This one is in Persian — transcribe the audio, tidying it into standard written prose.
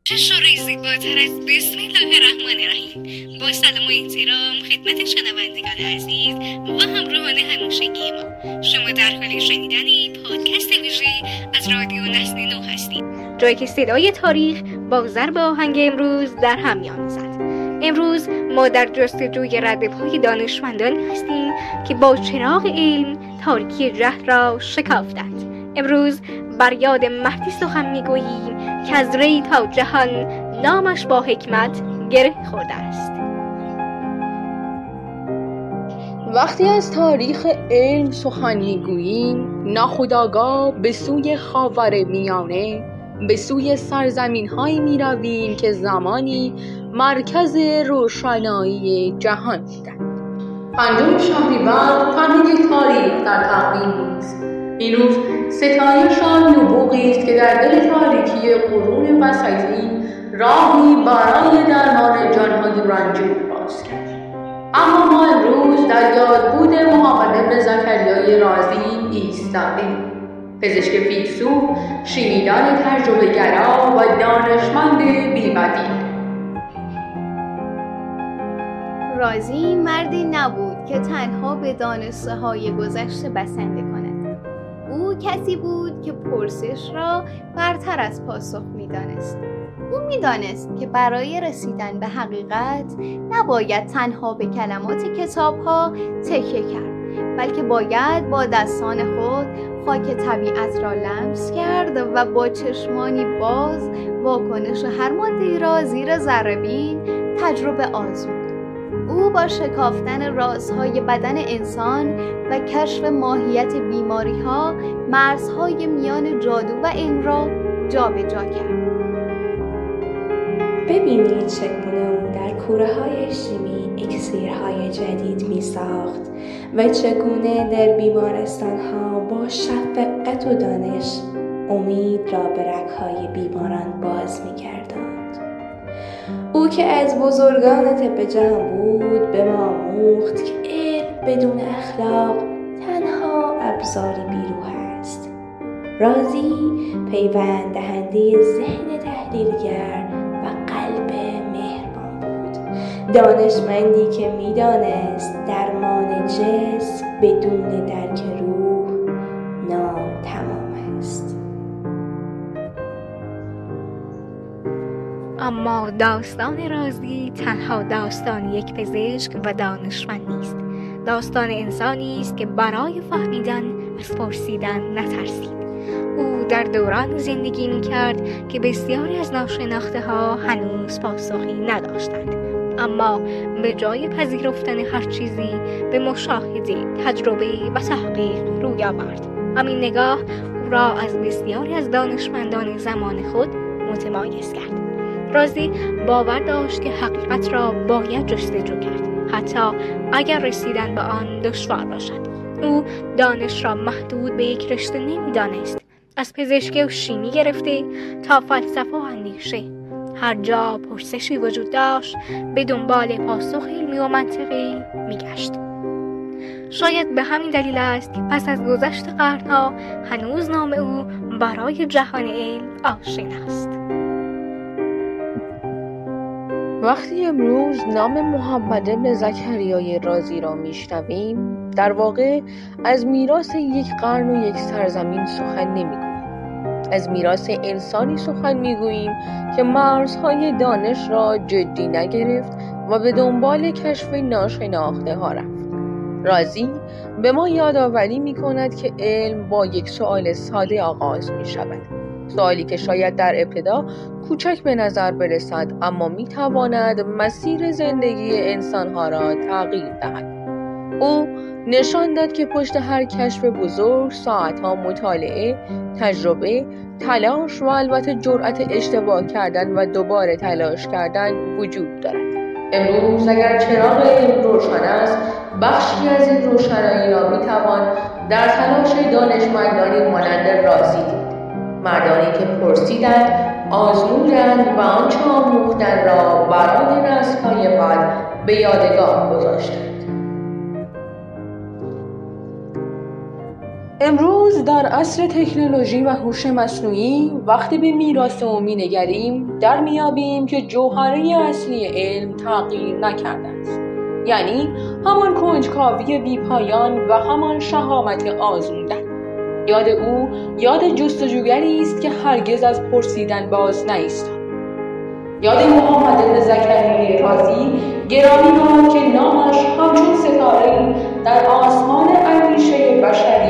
چه شورای زیباتر از بسم الله الرحمن الرحیم. با سلام و احترام خدمت شنوندگان عزیز و همراهان همیشگی ما، شما در حال شنیدن پادکست ویژه از رادیو نسل نو هستید، جایی که صدای تاریخ با ضرب آهنگ امروز در هم می‌آمیزد. امروز ما در جستجوی ردپای دانشمندان هستیم که با چراغ علم تاریکی جهل را شکافتند. امروز بر یاد مهدی سخن میگوییم که از ری تا جهان نامش با حکمت گره خورده است. وقتی از تاریخ علم سخن میگوییم، ناخودآگاه به سوی خاورمیانه، به سوی سرزمین‌هایی می‌رویم که زمانی مرکز روشنایی جهان بودند. 5 شهریور تنها یک تاریخ در تقویم نیست. این روز ستایش آن نبوغی است که در دل تاریکی قرون وسطی راهی برای درمان جان‌های رنجور باز کرد. اما ما امروز در یادبود محمد بن زکریای رازی ایستادیم، پزشک فیلسوف، شیمیدان تجربه‌گرا و دانشمند بی‌بدیل. رازی مردی نبود که تنها به دانسته‌های گذشته بسنده کند. او کسی بود که پرسش را برتر از پاسخ می‌دانست. او می‌دانست که برای رسیدن به حقیقت نباید تنها به کلمات کتاب‌ها تکیه کرد، بلکه باید با دستان خود خاک طبیعت را لمس کرد و با چشمانی باز واکنش هر ماده‌ای را زیر ذره‌بین تجربه آزمود. او با شکافتن رازهای بدن انسان و کشف ماهیت بیماری‌ها مرزهای میان جادو و علم را جابجا کرد. ببینید چگونه او در کوره‌های شیمی اکسیرهای جدید می‌ساخت و چگونه در بیمارستان‌ها با شفقت و دانش امید را به رگ‌های بیماران باز می‌گرداند. او که از بزرگان طب جهان بود به ما آموخت که علم بدون اخلاق تنها ابزاری بیروح است. رازی پیوند دهنده ذهن تحلیلگر و قلب مهربان بود، دانشمندی که می‌دانست درمان جسم بدون درک روح ناتمام است. اما داستان رازی تنها داستان یک پزشک و دانشمند نیست. داستان انسانی است که برای فهمیدن از پرسیدن نترسید. او در دوران زندگی می‌کرد که بسیاری از ناشناخته‌ها هنوز پاسخی نداشتند، اما به جای پذیرفتن هر چیزی به مشاهده، تجربه و تحقیق روی آورد. همین نگاه او را از بسیاری از دانشمندان زمان خود متمایز کرد. رازی باور داشت که حقیقت را باید جستجو کرد، حتی اگر رسیدن به آن دشوار باشد. او دانش را محدود به یک رشته نمی‌دانست. از پزشکی و شیمی گرفته تا فلسفه و اندیشه، هر جا پرسشی وجود داشت به دنبال پاسخ علمی و منطقی می‌گشت. شاید به همین دلیل است که پس از گذشت قرن‌ها هنوز نام او برای جهان علم آشنا است. وقتی امروز نام محمد بن زکریای رازی را میشنویم، در واقع از میراث یک قرن و یک سرزمین سخن نمیگوییم. از میراث انسانی سخن میگوییم که مرزهای دانش را جدی نگرفت و به دنبال کشف ناشناخته ها رفت. رازی به ما یادآوری میکند که علم با یک سؤال ساده آغاز میشود. سوالی که شاید در ابتدا کوچک به نظر برسد، اما میتواند مسیر زندگی انسانها را تغییر دهد. او نشان داد که پشت هر کشف بزرگ ساعتها مطالعه، تجربه، تلاش و البته جرأت اشتباه کردن و دوباره تلاش کردن وجود دارد. امروز اگر چراغ علم روشن است، بخشی از این روشنایی را میتوان در تلاش دانشمندانی مانند رازی دید. مردانی که پرسیدند، آزمودند و آنچه آموختند را برای نسل‌های بعد به یادگار گذاشتند. امروز در عصر تکنولوژی و هوش مصنوعی وقتی به میراث او می‌نگریم در میابیم که جوهره اصلی علم تغییر نکرده است. یعنی همان کنجکاوی بی‌پایان و همان شهامت آزمودن. یاد او یاد جستجوگری است که هرگز از پرسیدن باز نایستاد. یاد محمد بن زکریای رازی گرامی باد که نامش همچون ستاره‌ای در آسمان اندیشه بشری